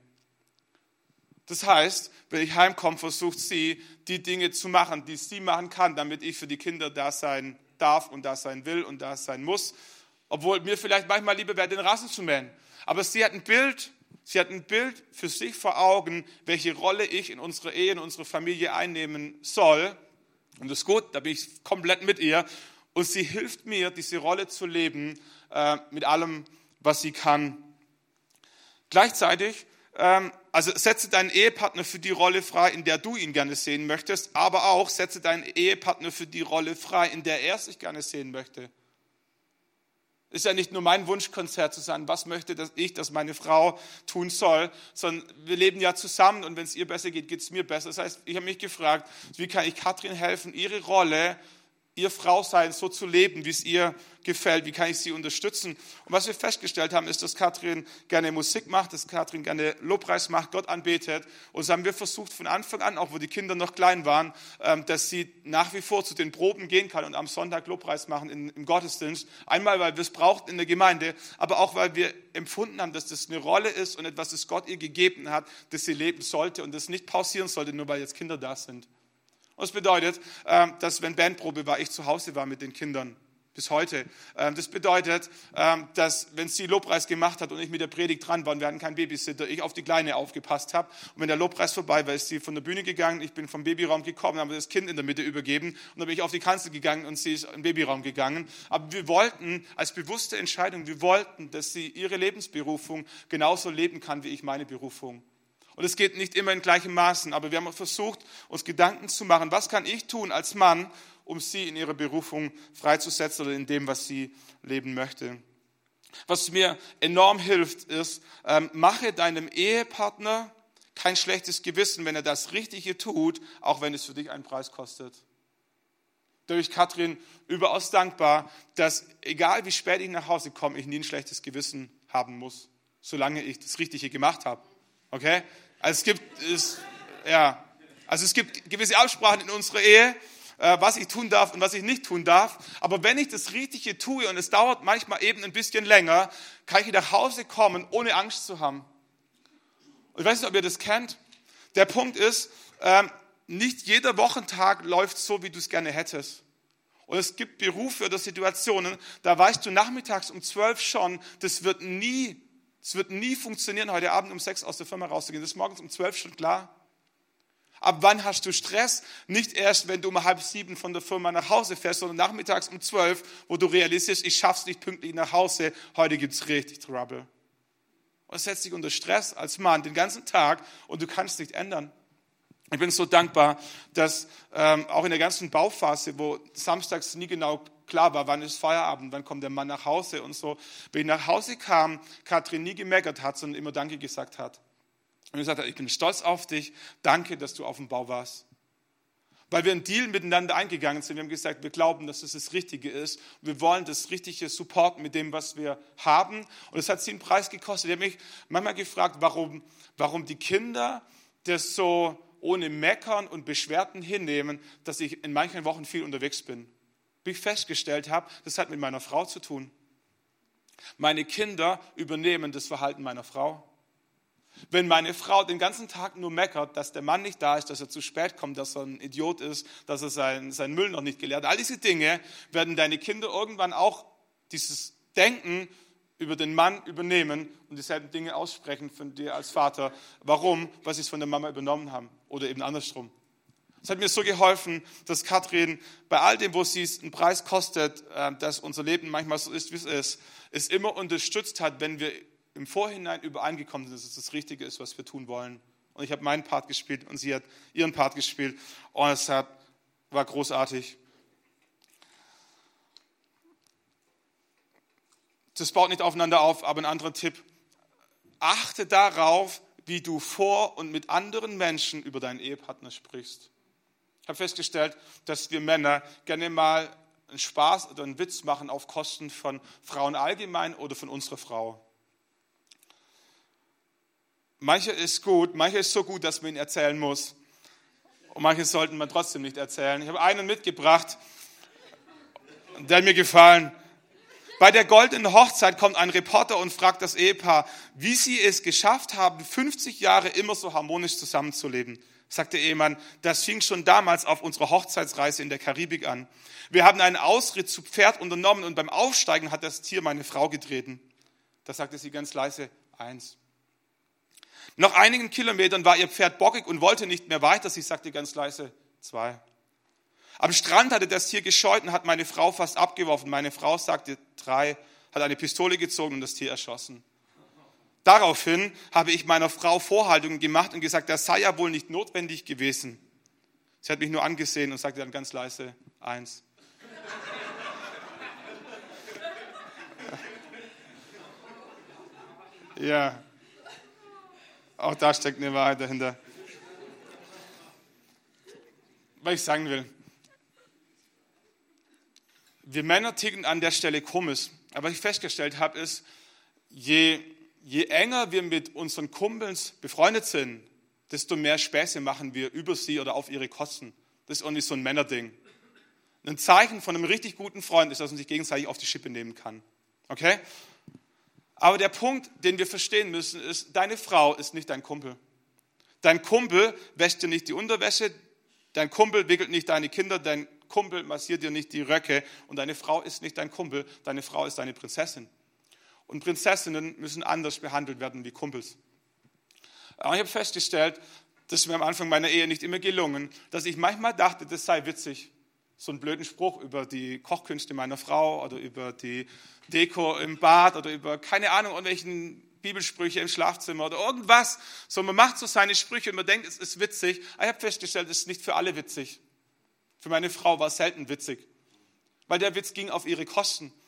Das heißt, wenn ich heimkomme, versucht sie, die Dinge zu machen, die sie machen kann, damit ich für die Kinder da sein darf und da sein will und da sein muss. Obwohl mir vielleicht manchmal lieber wäre, den Rasen zu mähen. Aber sie hat ein Bild für sich vor Augen, welche Rolle ich in unserer Ehe, in unserer Familie einnehmen soll. Und das ist gut, da bin ich komplett mit ihr. Und sie hilft mir, diese Rolle zu leben, mit allem, was sie kann. Gleichzeitig, also setze deinen Ehepartner für die Rolle frei, in der du ihn gerne sehen möchtest, aber auch setze deinen Ehepartner für die Rolle frei, in der er sich gerne sehen möchte. Ist ja nicht nur mein Wunschkonzert zu sein, was möchte dass meine Frau tun soll, sondern wir leben ja zusammen und wenn es ihr besser geht, geht es mir besser. Das heißt, ich habe mich gefragt, wie kann ich Katrin helfen, ihre Rolle, ihr Frausein so zu leben, wie es ihr gefällt, wie kann ich sie unterstützen. Und was wir festgestellt haben, ist, dass Katrin gerne Musik macht, dass Katrin gerne Lobpreis macht, Gott anbetet. Und so haben wir versucht von Anfang an, auch wo die Kinder noch klein waren, dass sie nach wie vor zu den Proben gehen kann und am Sonntag Lobpreis machen im Gottesdienst. Einmal, weil wir es brauchten in der Gemeinde, aber auch, weil wir empfunden haben, dass das eine Rolle ist und etwas, das Gott ihr gegeben hat, das sie leben sollte und das nicht pausieren sollte, nur weil jetzt Kinder da sind. Und das bedeutet, dass wenn Bandprobe war, ich zu Hause war mit den Kindern. Bis heute. Das bedeutet, dass wenn sie Lobpreis gemacht hat und ich mit der Predigt dran war und wir hatten keinen Babysitter, ich auf die Kleine aufgepasst habe. Und wenn der Lobpreis vorbei war, ist sie von der Bühne gegangen, ich bin vom Babyraum gekommen, habe das Kind in der Mitte übergeben und dann bin ich auf die Kanzel gegangen und sie ist in den Babyraum gegangen. Aber wir wollten, als bewusste Entscheidung, wir wollten, dass sie ihre Lebensberufung genauso leben kann, wie ich meine Berufung. Und es geht nicht immer in gleichem Maßen, aber wir haben versucht, uns Gedanken zu machen, was kann ich tun als Mann, um sie in ihrer Berufung freizusetzen oder in dem, was sie leben möchte. Was mir enorm hilft, ist, mache deinem Ehepartner kein schlechtes Gewissen, wenn er das Richtige tut, auch wenn es für dich einen Preis kostet. Da bin ich Katrin überaus dankbar, dass egal wie spät ich nach Hause komme, ich nie ein schlechtes Gewissen haben muss, solange ich das Richtige gemacht habe. Okay? Also es gibt gewisse Absprachen in unserer Ehe, was ich tun darf und was ich nicht tun darf. Aber wenn ich das Richtige tue und es dauert manchmal eben ein bisschen länger, kann ich nach Hause kommen, ohne Angst zu haben. Und ich weiß nicht, ob ihr das kennt. Der Punkt ist, nicht jeder Wochentag läuft so, wie du es gerne hättest. Und es gibt Berufe oder Situationen, da weißt du nachmittags um 12 schon, das wird nie funktionieren, heute Abend um 6 aus der Firma rauszugehen. Das ist morgens um 12 schon klar. Ab wann hast du Stress? Nicht erst, wenn du um 6:30 von der Firma nach Hause fährst, sondern nachmittags um 12, wo du realisierst, ich schaff's nicht pünktlich nach Hause, heute gibt's richtig Trouble. Und es setzt dich unter Stress als Mann den ganzen Tag und du kannst nicht ändern. Ich bin so dankbar, dass auch in der ganzen Bauphase, wo samstags nie genau klar war, wann ist Feierabend, wann kommt der Mann nach Hause und so, wenn ich nach Hause kam, Katrin nie gemeckert hat, sondern immer Danke gesagt hat. Und gesagt hat, ich bin stolz auf dich, danke, dass du auf dem Bau warst. Weil wir einen Deal miteinander eingegangen sind. Wir haben gesagt, wir glauben, dass es das Richtige ist. Wir wollen das Richtige supporten mit dem, was wir haben. Und es hat sie einen Preis gekostet. Ich habe mich manchmal gefragt, warum die Kinder das so ohne Meckern und Beschwerden hinnehmen, dass ich in manchen Wochen viel unterwegs bin. Bis ich festgestellt habe, das hat mit meiner Frau zu tun. Meine Kinder übernehmen das Verhalten meiner Frau. Wenn meine Frau den ganzen Tag nur meckert, dass der Mann nicht da ist, dass er zu spät kommt, dass er ein Idiot ist, dass er seinen Müll noch nicht geleert hat, all diese Dinge werden deine Kinder irgendwann auch dieses Denken über den Mann übernehmen und dieselben Dinge aussprechen von dir als Vater. Warum? Weil sie es von der Mama übernommen haben oder eben andersrum. Es hat mir so geholfen, dass Katrin bei all dem, wo sie es einen Preis kostet, dass unser Leben manchmal so ist, wie es ist, es immer unterstützt hat, wenn wir im Vorhinein übereingekommen sind, dass es das Richtige ist, was wir tun wollen. Und ich habe meinen Part gespielt und sie hat ihren Part gespielt. Und es war großartig. Das baut nicht aufeinander auf, aber ein anderer Tipp. Achte darauf, wie du vor und mit anderen Menschen über deinen Ehepartner sprichst. Ich habe festgestellt, dass wir Männer gerne mal einen Spaß oder einen Witz machen auf Kosten von Frauen allgemein oder von unserer Frau. Manche ist so gut, dass man ihn erzählen muss. Und manche sollten man trotzdem nicht erzählen. Ich habe einen mitgebracht, der hat mir gefallen. Bei der goldenen Hochzeit kommt ein Reporter und fragt das Ehepaar, wie sie es geschafft haben, 50 Jahre immer so harmonisch zusammenzuleben. Sagt der Ehemann, das fing schon damals auf unserer Hochzeitsreise in der Karibik an. Wir haben einen Ausritt zu Pferd unternommen und beim Aufsteigen hat das Tier meine Frau getreten. Da sagte sie ganz leise, 1. Nach einigen Kilometern war ihr Pferd bockig und wollte nicht mehr weiter. Sie sagte ganz leise, 2. Am Strand hatte das Tier gescheut und hat meine Frau fast abgeworfen. Meine Frau sagte 3, hat eine Pistole gezogen und das Tier erschossen. Daraufhin habe ich meiner Frau Vorhaltungen gemacht und gesagt, das sei ja wohl nicht notwendig gewesen. Sie hat mich nur angesehen und sagte dann ganz leise, 1. Ja. Auch da steckt eine Wahrheit dahinter. Was ich sagen will. Wir Männer ticken an der Stelle komisch. Aber was ich festgestellt habe, ist, je enger wir mit unseren Kumpels befreundet sind, desto mehr Späße machen wir über sie oder auf ihre Kosten. Das ist irgendwie so ein Männerding. Ein Zeichen von einem richtig guten Freund ist, dass man sich gegenseitig auf die Schippe nehmen kann. Okay? Aber der Punkt, den wir verstehen müssen, ist, deine Frau ist nicht dein Kumpel. Dein Kumpel wäscht dir nicht die Unterwäsche, dein Kumpel wickelt nicht deine Kinder, dein Kumpel massiert dir nicht die Röcke und deine Frau ist nicht dein Kumpel, deine Frau ist deine Prinzessin. Und Prinzessinnen müssen anders behandelt werden wie Kumpels. Aber ich habe festgestellt, das ist mir am Anfang meiner Ehe nicht immer gelungen, dass ich manchmal dachte, das sei witzig. So einen blöden Spruch über die Kochkünste meiner Frau oder über die Deko im Bad oder über, keine Ahnung, irgendwelchen Bibelsprüche im Schlafzimmer oder irgendwas. So, man macht so seine Sprüche und man denkt, es ist witzig. Aber ich habe festgestellt, es ist nicht für alle witzig. Für meine Frau war es selten witzig, weil der Witz ging auf ihre Kosten.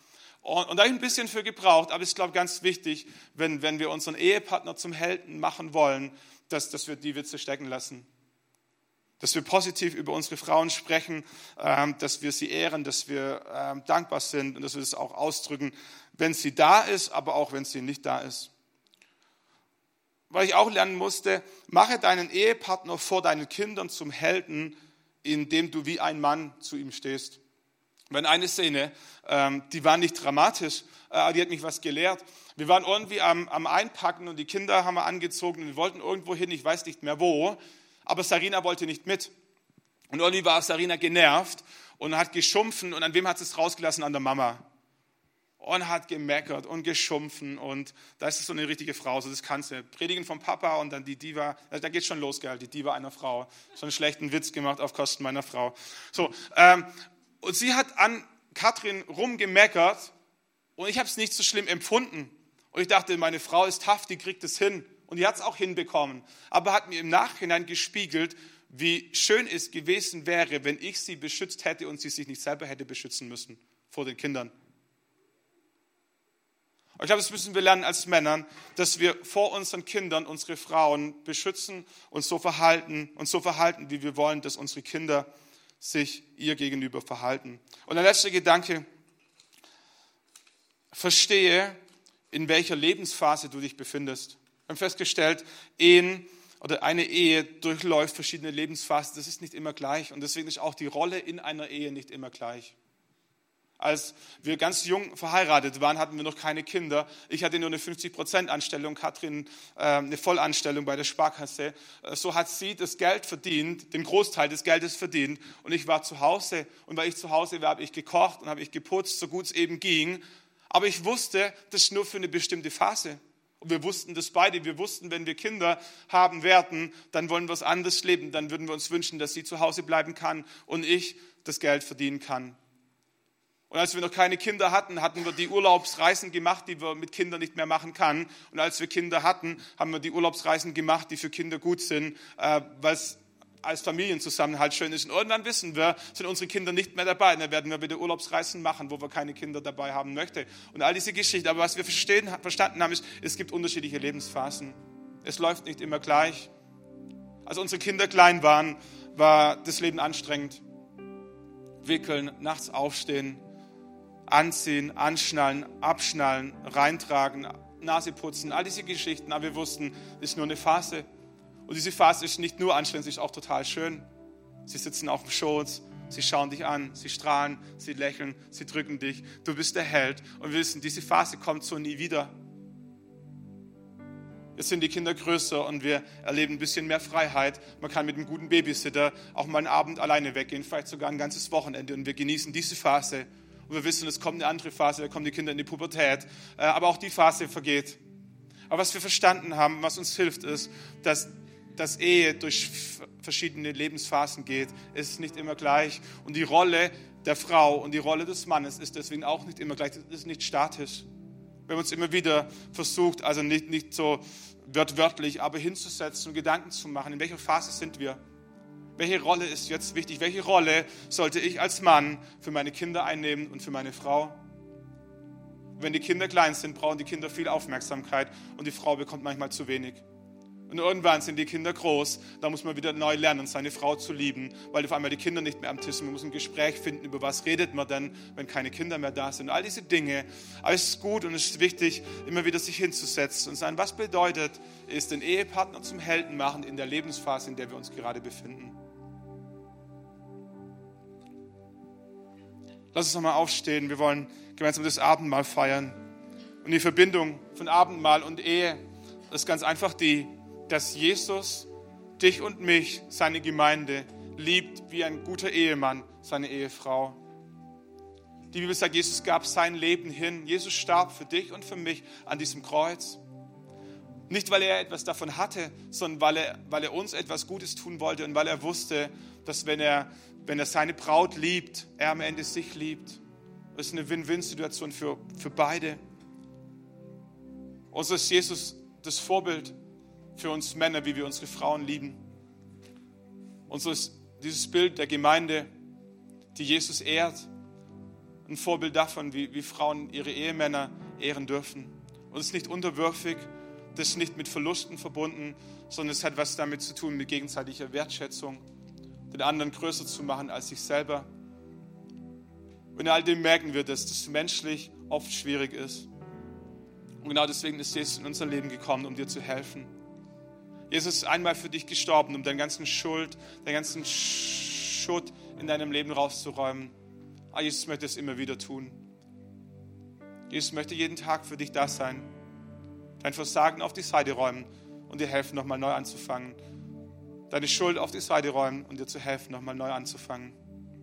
Und da habe ich ein bisschen für gebraucht, aber es ist, glaube ich, ganz wichtig, wenn wir unseren Ehepartner zum Helden machen wollen, dass wir die Witze stecken lassen. Dass wir positiv über unsere Frauen sprechen, dass wir sie ehren, dass wir dankbar sind und dass wir das auch ausdrücken, wenn sie da ist, aber auch wenn sie nicht da ist. Weil ich auch lernen musste, mache deinen Ehepartner vor deinen Kindern zum Helden, indem du wie ein Mann zu ihm stehst. Wenn eine Szene, die war nicht dramatisch, aber die hat mich was gelehrt. Wir waren irgendwie am Einpacken und die Kinder haben wir angezogen und wir wollten irgendwo hin, ich weiß nicht mehr wo, aber Sarina wollte nicht mit. Und irgendwie war Sarina genervt und hat geschumpfen und an wem hat sie es rausgelassen? An der Mama. Und hat gemeckert und geschumpfen und da ist es so eine richtige Frau, so das kannst du. Predigen vom Papa und dann die Diva, da geht schon los, gell, die Diva einer Frau. So einen schlechten Witz gemacht auf Kosten meiner Frau. So, und sie hat an Katrin rumgemeckert und ich habe es nicht so schlimm empfunden. Und ich dachte, meine Frau ist tough, die kriegt es hin. Und die hat es auch hinbekommen. Aber hat mir im Nachhinein gespiegelt, wie schön es gewesen wäre, wenn ich sie beschützt hätte und sie sich nicht selber hätte beschützen müssen vor den Kindern. Und ich glaube, das müssen wir lernen als Männern, dass wir vor unseren Kindern unsere Frauen beschützen und so verhalten, wie wir wollen, dass unsere Kinder sich ihr gegenüber verhalten. Und der letzte Gedanke: Verstehe, in welcher Lebensphase du dich befindest. Wir haben festgestellt, eine Ehe durchläuft verschiedene Lebensphasen. Das ist nicht immer gleich und deswegen ist auch die Rolle in einer Ehe nicht immer gleich. Als wir ganz jung verheiratet waren, hatten wir noch keine Kinder. Ich hatte nur eine 50%-Anstellung, Katrin eine Vollanstellung bei der Sparkasse. So hat sie das Geld verdient, den Großteil des Geldes verdient. Und ich war zu Hause. Und weil ich zu Hause war, habe ich gekocht und habe ich geputzt, so gut es eben ging. Aber ich wusste, das ist nur für eine bestimmte Phase. Und wir wussten das beide. Wir wussten, wenn wir Kinder haben werden, dann wollen wir es anders leben. Dann würden wir uns wünschen, dass sie zu Hause bleiben kann und ich das Geld verdienen kann. Und als wir noch keine Kinder hatten, hatten wir die Urlaubsreisen gemacht, die wir mit Kindern nicht mehr machen kann. Und als wir Kinder hatten, haben wir die Urlaubsreisen gemacht, die für Kinder gut sind, weil es als Familienzusammenhalt schön ist. Und irgendwann wissen wir, sind unsere Kinder nicht mehr dabei. Und dann werden wir wieder Urlaubsreisen machen, wo wir keine Kinder dabei haben möchten. Und all diese Geschichten. Aber was wir verstanden haben, ist, es gibt unterschiedliche Lebensphasen. Es läuft nicht immer gleich. Als unsere Kinder klein waren, war das Leben anstrengend. Wickeln, nachts aufstehen, anziehen, anschnallen, abschnallen, reintragen, Nase putzen, all diese Geschichten. Aber wir wussten, es ist nur eine Phase. Und diese Phase ist nicht nur anstrengend, sie ist auch total schön. Sie sitzen auf dem Schoß, sie schauen dich an, sie strahlen, sie lächeln, sie drücken dich. Du bist der Held. Und wir wissen, diese Phase kommt so nie wieder. Jetzt sind die Kinder größer und wir erleben ein bisschen mehr Freiheit. Man kann mit einem guten Babysitter auch mal einen Abend alleine weggehen, vielleicht sogar ein ganzes Wochenende. Und wir genießen diese Phase. Und wir wissen, es kommt eine andere Phase, da kommen die Kinder in die Pubertät. Aber auch die Phase vergeht. Aber was wir verstanden haben, was uns hilft, ist, dass Ehe durch verschiedene Lebensphasen geht. Es ist nicht immer gleich. Und die Rolle der Frau und die Rolle des Mannes ist deswegen auch nicht immer gleich. Es ist nicht statisch. Wir haben uns immer wieder versucht, also nicht so wörtlich, aber hinzusetzen und Gedanken zu machen, in welcher Phase sind wir? Welche Rolle ist jetzt wichtig? Welche Rolle sollte ich als Mann für meine Kinder einnehmen und für meine Frau? Wenn die Kinder klein sind, brauchen die Kinder viel Aufmerksamkeit und die Frau bekommt manchmal zu wenig. Und irgendwann sind die Kinder groß, da muss man wieder neu lernen, seine Frau zu lieben, weil auf einmal die Kinder nicht mehr am Tisch sind. Man muss ein Gespräch finden, über was redet man denn, wenn keine Kinder mehr da sind. All diese Dinge. Aber es ist gut und es ist wichtig, immer wieder sich hinzusetzen und sagen, was bedeutet es, den Ehepartner zum Helden machen in der Lebensphase, in der wir uns gerade befinden. Lass uns nochmal aufstehen. Wir wollen gemeinsam das Abendmahl feiern. Und die Verbindung von Abendmahl und Ehe ist ganz einfach dass Jesus dich und mich, seine Gemeinde, liebt wie ein guter Ehemann seine Ehefrau. Die Bibel sagt, Jesus gab sein Leben hin. Jesus starb für dich und für mich an diesem Kreuz. Nicht, weil er etwas davon hatte, sondern weil er uns etwas Gutes tun wollte und weil er wusste, dass wenn er seine Braut liebt, er am Ende sich liebt. Das ist eine Win-Win-Situation für beide. Und so ist Jesus das Vorbild für uns Männer, wie wir unsere Frauen lieben. Und so ist dieses Bild der Gemeinde, die Jesus ehrt ein Vorbild davon, wie Frauen ihre Ehemänner ehren dürfen. Und es ist nicht unterwürfig, das ist nicht mit Verlusten verbunden, sondern es hat was damit zu tun, mit gegenseitiger Wertschätzung, den anderen größer zu machen als sich selber. Und in all dem merken wir, dass das menschlich oft schwierig ist. Und genau deswegen ist Jesus in unser Leben gekommen, um dir zu helfen. Jesus ist einmal für dich gestorben, um deinen ganzen Schutt in deinem Leben rauszuräumen. Aber Jesus möchte es immer wieder tun. Jesus möchte jeden Tag für dich da sein, dein Versagen auf die Seite räumen und dir helfen, nochmal neu anzufangen. Deine Schuld auf die Seite räumen und dir zu helfen, nochmal neu anzufangen.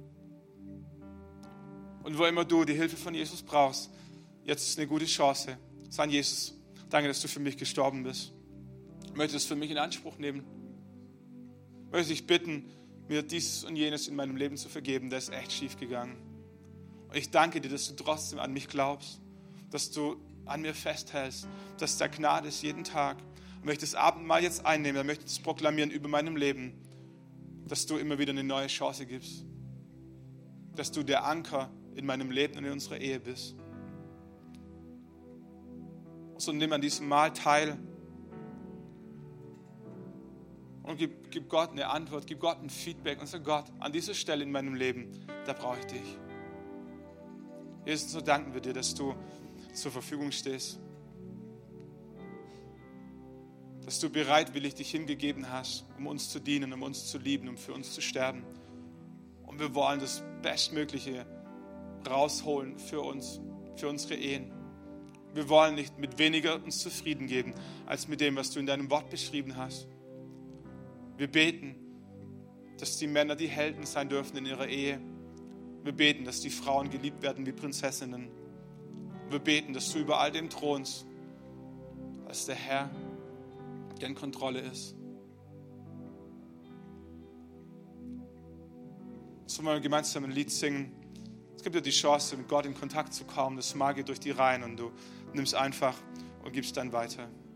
Und wo immer du die Hilfe von Jesus brauchst, jetzt ist eine gute Chance. Sag Jesus, danke, dass du für mich gestorben bist. Ich möchte es für mich in Anspruch nehmen. Ich möchte dich bitten, mir dieses und jenes in meinem Leben zu vergeben, das ist echt schief gegangen. Und ich danke dir, dass du trotzdem an mich glaubst, dass du an mir festhältst, dass da Gnade ist jeden Tag. Ich möchte das Abendmahl jetzt einnehmen, ich möchte es proklamieren über meinem Leben, dass du immer wieder eine neue Chance gibst. Dass du der Anker in meinem Leben und in unserer Ehe bist. So nimm an diesem Mahl teil und gib Gott eine Antwort, gib Gott ein Feedback und sag Gott, an dieser Stelle in meinem Leben, da brauche ich dich. Jesus, so danken wir dir, dass du zur Verfügung stehst. Dass du bereitwillig dich hingegeben hast, um uns zu dienen, um uns zu lieben, um für uns zu sterben. Und wir wollen das Bestmögliche rausholen für uns, für unsere Ehen. Wir wollen nicht mit weniger uns zufrieden geben, als mit dem, was du in deinem Wort beschrieben hast. Wir beten, dass die Männer die Helden sein dürfen in ihrer Ehe. Wir beten, dass die Frauen geliebt werden wie Prinzessinnen. Wir beten, dass du über all dem thronst, als der Herr, der in Kontrolle ist. So wollen wir gemeinsam ein Lied singen. Es gibt dir die Chance, mit Gott in Kontakt zu kommen. Das Magie durch die Reihen und du nimmst einfach und gibst dann weiter.